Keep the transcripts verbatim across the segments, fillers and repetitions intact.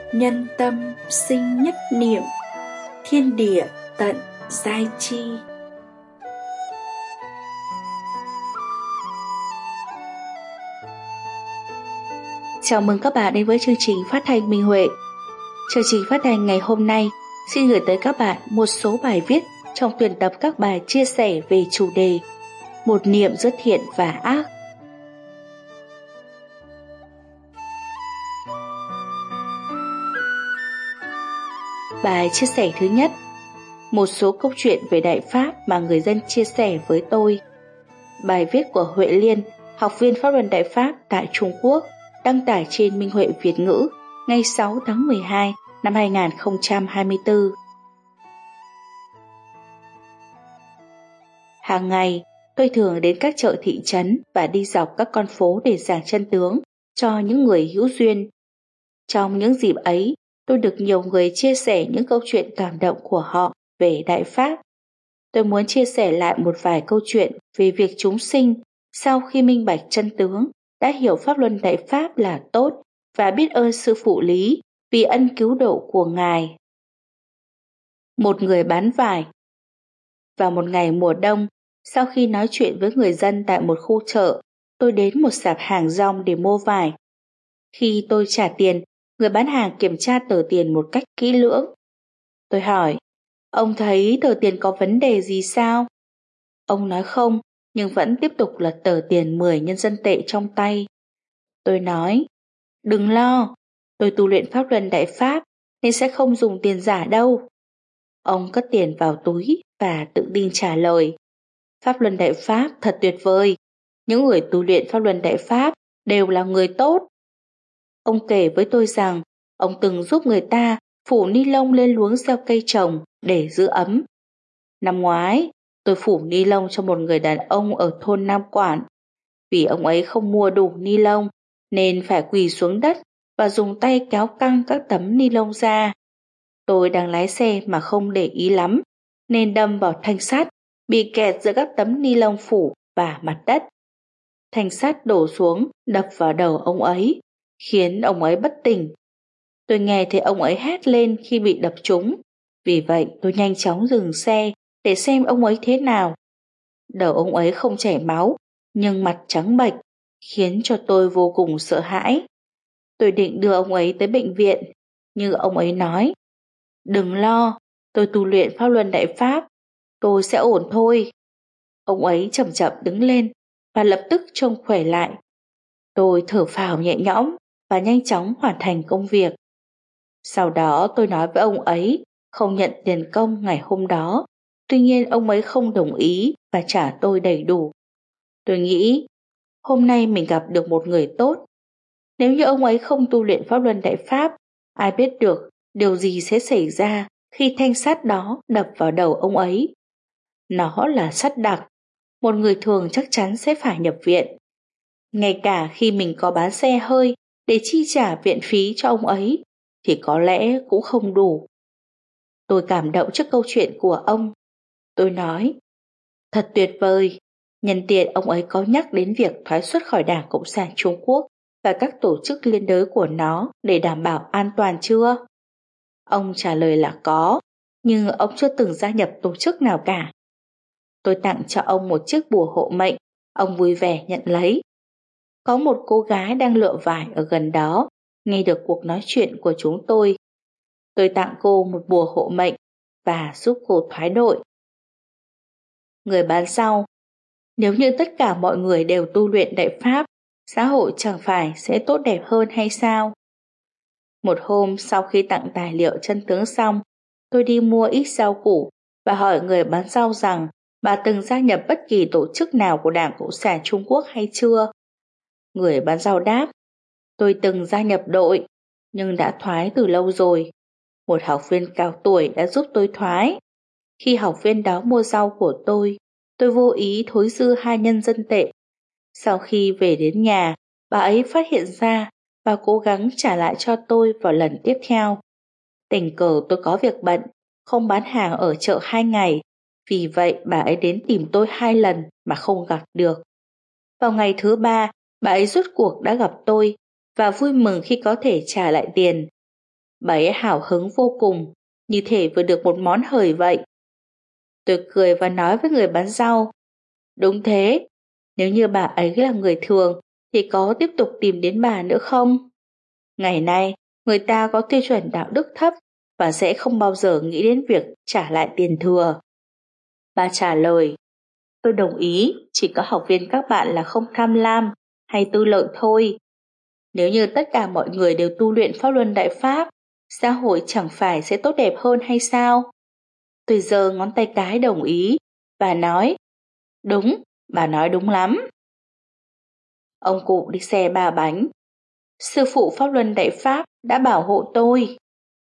nhân tâm sinh nhất niệm, thiên địa tận giai chi. Chào mừng các bạn đến với chương trình phát thanh Minh Huệ. Chương trình phát thanh ngày hôm nay xin gửi tới các bạn một số bài viết trong tuyển tập các bài chia sẻ về chủ đề một niệm giữa thiện và ác. Bài chia sẻ thứ nhất: một số câu chuyện về Đại Pháp mà người dân chia sẻ với tôi. Bài viết của Huệ Liên, học viên Pháp luân Đại Pháp tại Trung Quốc, đăng tải trên Minh Huệ Việt ngữ ngày sáu tháng mười hai năm hai nghìn không trăm hai mươi tư. Hàng ngày, tôi thường đến các chợ thị trấn và đi dọc các con phố để giảng chân tướng cho những người hữu duyên. Trong những dịp ấy, tôi được nhiều người chia sẻ những câu chuyện cảm động của họ về Đại Pháp. Tôi muốn chia sẻ lại một vài câu chuyện về việc chúng sinh sau khi minh bạch chân tướng đã hiểu Pháp luân Đại Pháp là tốt và biết ơn Sư Phụ Lý vì ân cứu độ của Ngài. Một người bán vải. Vào một ngày mùa đông, sau khi nói chuyện với người dân tại một khu chợ, tôi đến một sạp hàng rong để mua vải. Khi tôi trả tiền, người bán hàng kiểm tra tờ tiền một cách kỹ lưỡng. Tôi hỏi, ông thấy tờ tiền có vấn đề gì sao? Ông nói không, nhưng vẫn tiếp tục lật tờ tiền mười nhân dân tệ trong tay. Tôi nói, đừng lo, tôi tu luyện Pháp luân Đại Pháp nên sẽ không dùng tiền giả đâu. Ông cất tiền vào túi và tự tin trả lời, Pháp luân Đại Pháp thật tuyệt vời, những người tu luyện Pháp luân Đại Pháp đều là người tốt. Ông kể với tôi rằng ông từng giúp người ta phủ ni lông lên luống gieo cây trồng để giữ ấm. Năm ngoái, tôi phủ ni lông cho một người đàn ông ở thôn Nam Quản. Vì ông ấy không mua đủ ni lông nên phải quỳ xuống đất và dùng tay kéo căng các tấm ni lông ra. Tôi đang lái xe mà không để ý lắm nên đâm vào thanh sắt, bị kẹt giữa các tấm ni lông phủ và mặt đất. Thanh sắt đổ xuống đập vào đầu ông ấy, khiến ông ấy bất tỉnh. Tôi nghe thấy ông ấy hét lên khi bị đập trúng, vì vậy tôi nhanh chóng dừng xe để xem ông ấy thế nào. Đầu ông ấy không chảy máu, nhưng mặt trắng bệch, khiến cho tôi vô cùng sợ hãi. Tôi định đưa ông ấy tới bệnh viện, nhưng ông ấy nói, đừng lo, tôi tu luyện Pháp luân Đại Pháp, tôi sẽ ổn thôi. Ông ấy chậm chậm đứng lên và lập tức trông khỏe lại. Tôi thở phào nhẹ nhõm và nhanh chóng hoàn thành công việc. Sau đó tôi nói với ông ấy không nhận tiền công ngày hôm đó, tuy nhiên ông ấy không đồng ý và trả tôi đầy đủ. Tôi nghĩ, hôm nay mình gặp được một người tốt. Nếu như ông ấy không tu luyện Pháp luân Đại Pháp, ai biết được điều gì sẽ xảy ra khi thanh sắt đó đập vào đầu ông ấy. Nó là sắt đặc, một người thường chắc chắn sẽ phải nhập viện. Ngay cả khi mình có bán xe hơi để chi trả viện phí cho ông ấy, thì có lẽ cũng không đủ. Tôi cảm động trước câu chuyện của ông. Tôi nói, thật tuyệt vời, nhân tiện ông ấy có nhắc đến việc thoái xuất khỏi Đảng Cộng sản Trung Quốc và các tổ chức liên đới của nó để đảm bảo an toàn chưa? Ông trả lời là có, nhưng ông chưa từng gia nhập tổ chức nào cả. Tôi tặng cho ông một chiếc bùa hộ mệnh, ông vui vẻ nhận lấy. Có một cô gái đang lựa vải ở gần đó, nghe được cuộc nói chuyện của chúng tôi. Tôi tặng cô một bùa hộ mệnh và giúp cô thoái đội. Người bán rau. Nếu như tất cả mọi người đều tu luyện Đại Pháp, xã hội chẳng phải sẽ tốt đẹp hơn hay sao? Một hôm sau khi tặng tài liệu chân tướng xong, tôi đi mua ít rau củ và hỏi người bán rau rằng bà từng gia nhập bất kỳ tổ chức nào của Đảng Cộng sản Trung Quốc hay chưa? Người bán rau đáp, tôi từng gia nhập đội, nhưng đã thoái từ lâu rồi. Một học viên cao tuổi đã giúp tôi thoái. Khi học viên đó mua rau của tôi, tôi vô ý thối dư hai nhân dân tệ. Sau khi về đến nhà, bà ấy phát hiện ra và cố gắng trả lại cho tôi vào lần tiếp theo. Tình cờ tôi có việc bận, không bán hàng ở chợ hai ngày, vì vậy bà ấy đến tìm tôi hai lần mà không gặp được. Vào ngày thứ ba, bà ấy rốt cuộc đã gặp tôi và vui mừng khi có thể trả lại tiền. Bà ấy hào hứng vô cùng, như thể vừa được một món hời vậy. Tôi cười và nói với người bán rau, đúng thế, nếu như bà ấy là người thường thì có tiếp tục tìm đến bà nữa không? Ngày nay, người ta có tiêu chuẩn đạo đức thấp và sẽ không bao giờ nghĩ đến việc trả lại tiền thừa. Bà trả lời, tôi đồng ý, chỉ có học viên các bạn là không tham lam hay tư lợi thôi. Nếu như tất cả mọi người đều tu luyện Pháp Luân Đại Pháp, xã hội chẳng phải sẽ tốt đẹp hơn hay sao? Tôi giơ ngón tay cái đồng ý và nói, đúng, bà nói đúng lắm. Ông cụ đi xe ba bánh. Sư phụ Pháp Luân Đại Pháp đã bảo hộ tôi.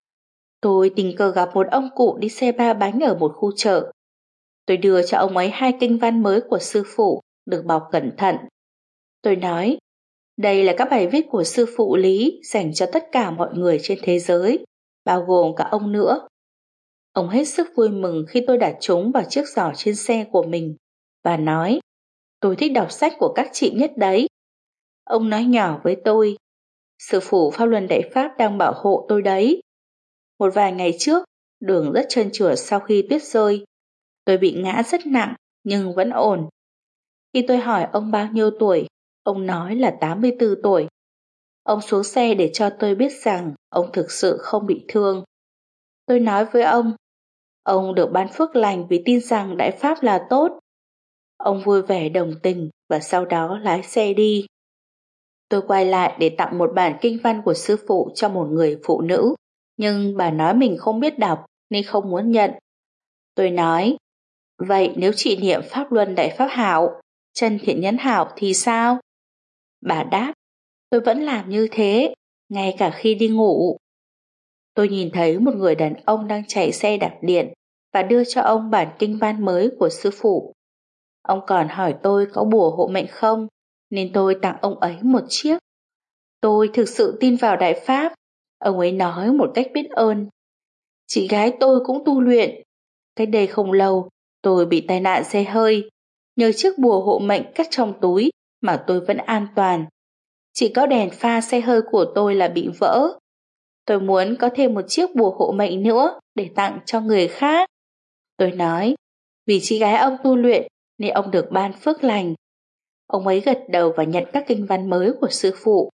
Tôi tình cờ gặp một ông cụ đi xe ba bánh ở một khu chợ. Tôi đưa cho ông ấy hai kinh văn mới của sư phụ, được bọc cẩn thận. Tôi nói, đây là các bài viết của sư phụ Lý dành cho tất cả mọi người trên thế giới, bao gồm cả ông nữa. Ông hết sức vui mừng khi tôi đặt chúng vào chiếc giỏ trên xe của mình và nói, tôi thích đọc sách của các chị nhất đấy. Ông nói nhỏ với tôi, sư phụ Pháp Luân Đại Pháp đang bảo hộ tôi đấy. Một vài ngày trước, đường rất trơn trượt sau khi tuyết rơi. Tôi bị ngã rất nặng nhưng vẫn ổn. Khi tôi hỏi ông bao nhiêu tuổi, ông nói là tám mươi tư tuổi. Ông xuống xe để cho tôi biết rằng ông thực sự không bị thương. Tôi nói với ông, ông được ban phước lành vì tin rằng Đại Pháp là tốt. Ông vui vẻ đồng tình và sau đó lái xe đi. Tôi quay lại để tặng một bản kinh văn của sư phụ cho một người phụ nữ, nhưng bà nói mình không biết đọc nên không muốn nhận. Tôi nói, vậy nếu chị niệm Pháp Luân Đại Pháp Hảo, Chân Thiện Nhẫn Hảo thì sao? Bà đáp, tôi vẫn làm như thế, ngay cả khi đi ngủ. Tôi nhìn thấy một người đàn ông đang chạy xe đạp điện và đưa cho ông bản kinh văn mới của sư phụ. Ông còn hỏi tôi có bùa hộ mệnh không, nên tôi tặng ông ấy một chiếc. Tôi thực sự tin vào Đại Pháp, ông ấy nói một cách biết ơn. Chị gái tôi cũng tu luyện. Cách đây không lâu, tôi bị tai nạn xe hơi. Nhờ chiếc bùa hộ mệnh cất trong túi mà tôi vẫn an toàn. Chỉ có đèn pha xe hơi của tôi là bị vỡ. Tôi muốn có thêm một chiếc bùa hộ mệnh nữa để tặng cho người khác. Tôi nói, vì chị gái ông tu luyện nên ông được ban phước lành. Ông ấy gật đầu và nhận các kinh văn mới của sư phụ.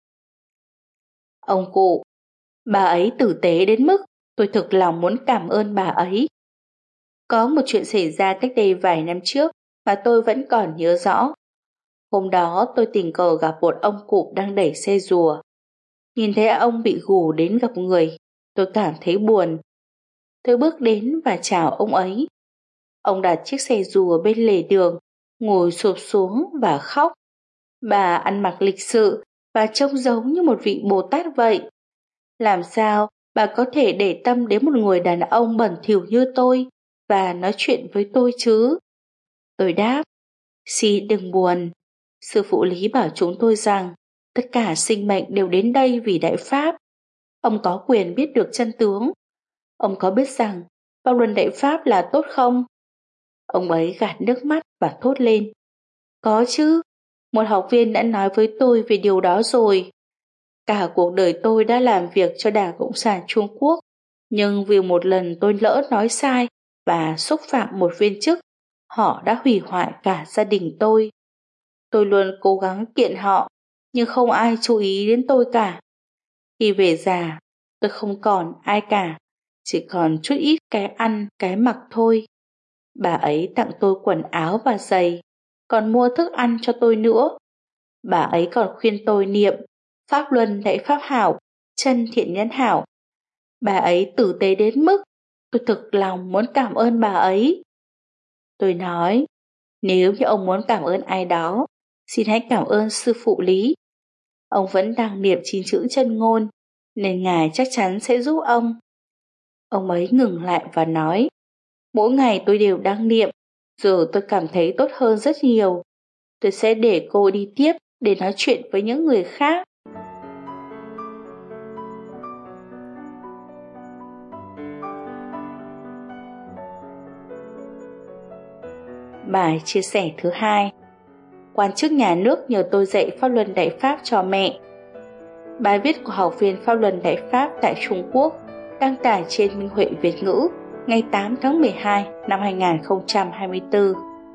Ông cụ, bà ấy tử tế đến mức tôi thực lòng muốn cảm ơn bà ấy. Có một chuyện xảy ra cách đây vài năm trước mà tôi vẫn còn nhớ rõ. Hôm đó tôi tình cờ gặp một ông cụ đang đẩy xe rùa. Nhìn thấy ông bị gù đến gặp người, tôi cảm thấy buồn. Tôi bước đến và chào ông ấy. Ông đặt chiếc xe rùa bên lề đường, ngồi xụp xuống và khóc. Bà ăn mặc lịch sự và trông giống như một vị Bồ Tát vậy. Làm sao bà có thể để tâm đến một người đàn ông bẩn thỉu như tôi và nói chuyện với tôi chứ? Tôi đáp, xin đừng buồn. Sư phụ Lý bảo chúng tôi rằng tất cả sinh mệnh đều đến đây vì Đại Pháp. Ông có quyền biết được chân tướng. Ông có biết rằng Pháp Luân Đại Pháp là tốt không? Ông ấy gạt nước mắt và thốt lên. Có chứ, một học viên đã nói với tôi về điều đó rồi. Cả cuộc đời tôi đã làm việc cho Đảng Cộng sản Trung Quốc, nhưng vì một lần tôi lỡ nói sai và xúc phạm một viên chức, họ đã hủy hoại cả gia đình tôi. Tôi luôn cố gắng kiện họ, nhưng không ai chú ý đến tôi cả. Khi về già, tôi không còn ai cả, chỉ còn chút ít cái ăn, cái mặc thôi. Bà ấy tặng tôi quần áo và giày, còn mua thức ăn cho tôi nữa. Bà ấy còn khuyên tôi niệm Pháp Luân Đại Pháp Hảo, Chân Thiện Nhẫn Hảo. Bà ấy tử tế đến mức tôi thực lòng muốn cảm ơn bà ấy. Tôi nói, nếu như ông muốn cảm ơn ai đó, xin hãy cảm ơn sư phụ Lý. Ông vẫn đang niệm chín chữ chân ngôn, nên ngài chắc chắn sẽ giúp ông. Ông ấy ngừng lại và nói, mỗi ngày tôi đều đang niệm, giờ tôi cảm thấy tốt hơn rất nhiều. Tôi sẽ để cô đi tiếp để nói chuyện với những người khác. Bài chia sẻ thứ hai. Quan chức nhà nước nhờ tôi dạy Pháp Luân Đại Pháp cho mẹ. Bài viết của học viên Pháp Luân Đại Pháp tại Trung Quốc đăng tải trên Minh Huệ Việt ngữ ngày tám tháng mười hai năm hai nghìn không trăm hai mươi tư.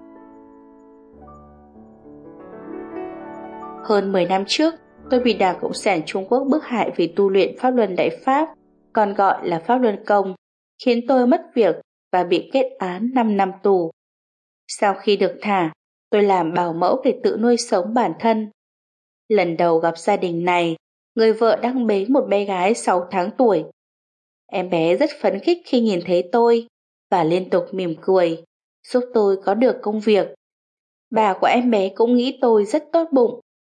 Hơn mười năm trước, tôi bị Đảng Cộng sản Trung Quốc bức hại vì tu luyện Pháp Luân Đại Pháp, còn gọi là Pháp Luân Công, khiến tôi mất việc và bị kết án năm năm tù. Sau khi được thả, tôi làm bảo mẫu để tự nuôi sống bản thân. Lần đầu gặp gia đình này, người vợ đang bế một bé gái sáu tháng tuổi. Em bé rất phấn khích khi nhìn thấy tôi và liên tục mỉm cười, giúp tôi có được công việc. Bà của em bé cũng nghĩ tôi rất tốt bụng.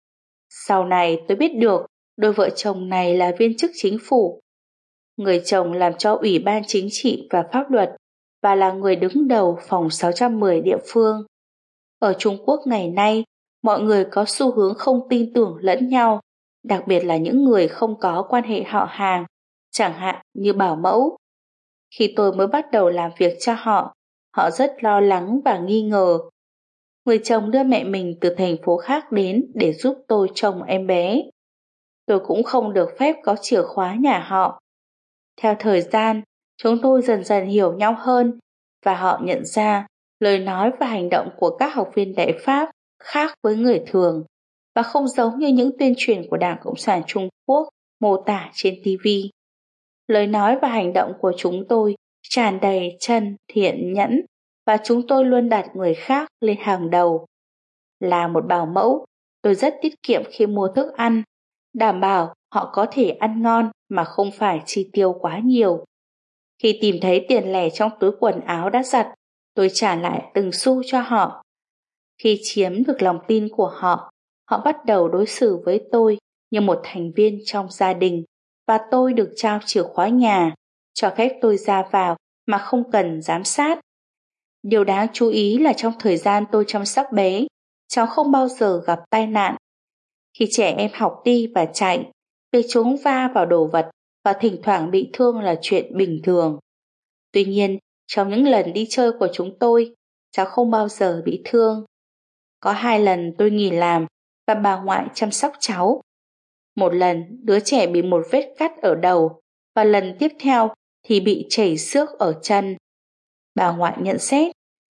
Sau này tôi biết được đôi vợ chồng này là viên chức chính phủ. Người chồng làm cho Ủy ban Chính trị và Pháp luật và là người đứng đầu phòng sáu trăm mười địa phương. Ở Trung Quốc ngày nay, mọi người có xu hướng không tin tưởng lẫn nhau, đặc biệt là những người không có quan hệ họ hàng, chẳng hạn như bảo mẫu. Khi tôi mới bắt đầu làm việc cho họ, họ rất lo lắng và nghi ngờ. Người chồng đưa mẹ mình từ thành phố khác đến để giúp tôi trông em bé. Tôi cũng không được phép có chìa khóa nhà họ. Theo thời gian, chúng tôi dần dần hiểu nhau hơn và họ nhận ra lời nói và hành động của các học viên Đại Pháp khác với người thường và không giống như những tuyên truyền của Đảng Cộng sản Trung Quốc mô tả trên ti vi. Lời nói và hành động của chúng tôi tràn đầy chân thiện nhẫn và chúng tôi luôn đặt người khác lên hàng đầu. Là một bảo mẫu, tôi rất tiết kiệm khi mua thức ăn, đảm bảo họ có thể ăn ngon mà không phải chi tiêu quá nhiều. Khi tìm thấy tiền lẻ trong túi quần áo đã giặt, tôi trả lại từng xu cho họ. Khi chiếm được lòng tin của họ, họ bắt đầu đối xử với tôi như một thành viên trong gia đình và tôi được trao chìa khóa nhà, cho phép tôi ra vào mà không cần giám sát. Điều đáng chú ý là trong thời gian tôi chăm sóc bé, cháu không bao giờ gặp tai nạn. Khi trẻ em học đi và chạy, việc chúng va vào đồ vật và thỉnh thoảng bị thương là chuyện bình thường. Tuy nhiên, trong những lần đi chơi của chúng tôi, cháu không bao giờ bị thương. Có hai lần tôi nghỉ làm và bà ngoại chăm sóc cháu. Một lần đứa trẻ bị một vết cắt ở đầu và lần tiếp theo thì bị chảy xước ở chân. Bà ngoại nhận xét,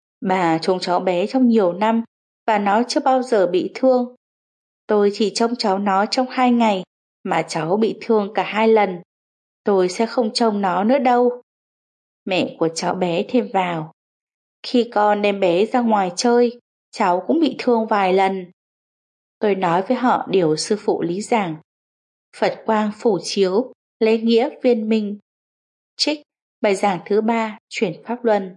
bà trông cháu bé trong nhiều năm và nó chưa bao giờ bị thương. Tôi chỉ trông cháu nó trong hai ngày mà cháu bị thương cả hai lần. Tôi sẽ không trông nó nữa đâu. Mẹ của cháu bé thêm vào, khi con đem bé ra ngoài chơi, cháu cũng bị thương vài lần. Tôi nói với họ điều sư phụ lý giảng. Phật quang phổ chiếu, lễ nghĩa viên minh. Trích bài giảng thứ ba, chuyển Pháp Luân.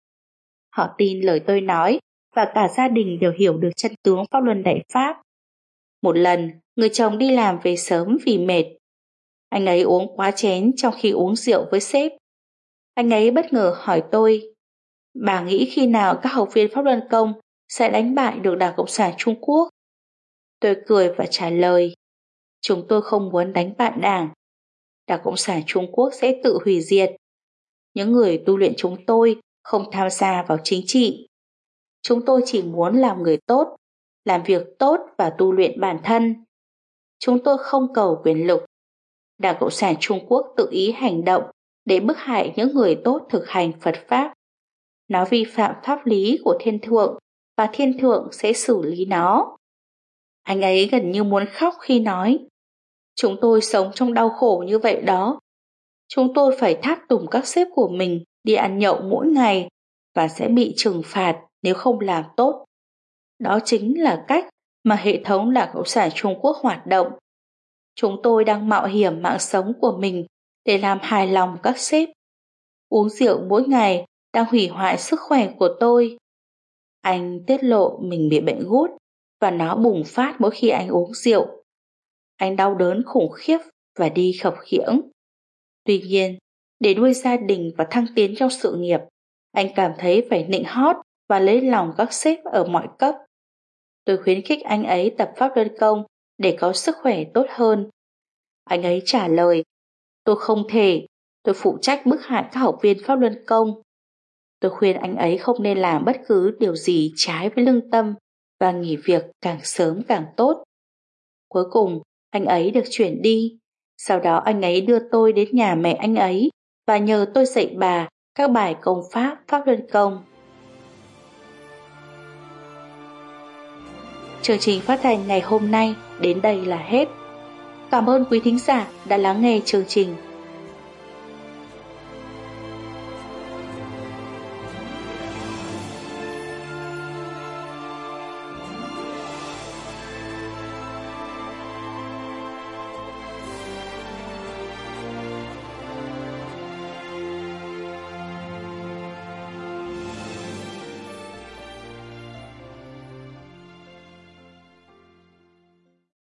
Họ tin lời tôi nói và cả gia đình đều hiểu được chân tướng Pháp Luân Đại Pháp. Một lần, người chồng đi làm về sớm vì mệt. Anh ấy uống quá chén trong khi uống rượu với sếp. Anh ấy bất ngờ hỏi tôi, bà nghĩ khi nào các học viên Pháp Luân Công sẽ đánh bại được Đảng Cộng sản Trung Quốc? Tôi cười và trả lời, chúng tôi không muốn đánh bại Đảng. Đảng Cộng sản Trung Quốc sẽ tự hủy diệt. Những người tu luyện chúng tôi không tham gia vào chính trị. Chúng tôi chỉ muốn làm người tốt, làm việc tốt và tu luyện bản thân. Chúng tôi không cầu quyền lực. Đảng Cộng sản Trung Quốc tự ý hành động để bức hại những người tốt thực hành Phật Pháp. Nó vi phạm pháp lý của Thiên Thượng và Thiên Thượng sẽ xử lý nó. Anh ấy gần như muốn khóc khi nói, chúng tôi sống trong đau khổ như vậy đó. Chúng tôi phải tháp tùng các sếp của mình đi ăn nhậu mỗi ngày và sẽ bị trừng phạt nếu không làm tốt. Đó chính là cách mà hệ thống Đảng Cộng sản Trung Quốc hoạt động. Chúng tôi đang mạo hiểm mạng sống của mình để làm hài lòng các sếp. Uống rượu mỗi ngày đang hủy hoại sức khỏe của tôi. Anh tiết lộ mình bị bệnh gút và nó bùng phát mỗi khi anh uống rượu. Anh đau đớn khủng khiếp và đi khập khiễng. Tuy nhiên, để nuôi gia đình và thăng tiến trong sự nghiệp, anh cảm thấy phải nịnh hót và lấy lòng các sếp ở mọi cấp. Tôi khuyến khích anh ấy tập Pháp Luân Công để có sức khỏe tốt hơn. Anh ấy trả lời, tôi không thể, tôi phụ trách bức hại các học viên Pháp Luân Công. Tôi khuyên anh ấy không nên làm bất cứ điều gì trái với lương tâm và nghỉ việc càng sớm càng tốt. Cuối cùng, anh ấy được chuyển đi. Sau đó anh ấy đưa tôi đến nhà mẹ anh ấy và nhờ tôi dạy bà các bài công pháp Pháp Luân Công. Chương trình phát thanh ngày hôm nay đến đây là hết. Cảm ơn quý thính giả đã lắng nghe chương trình.